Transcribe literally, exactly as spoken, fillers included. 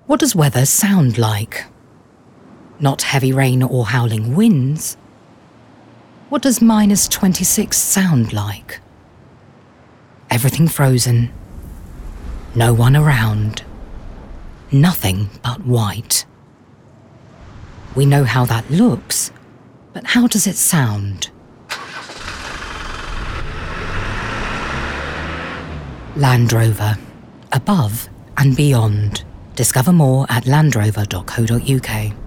What does weather sound like? Not heavy rain or howling winds. What does minus twenty-six sound like? Everything frozen. No one around. Nothing but white. We know how that looks, but how does it sound? Land Rover. Above and beyond. Discover more at land rover dot co dot U K.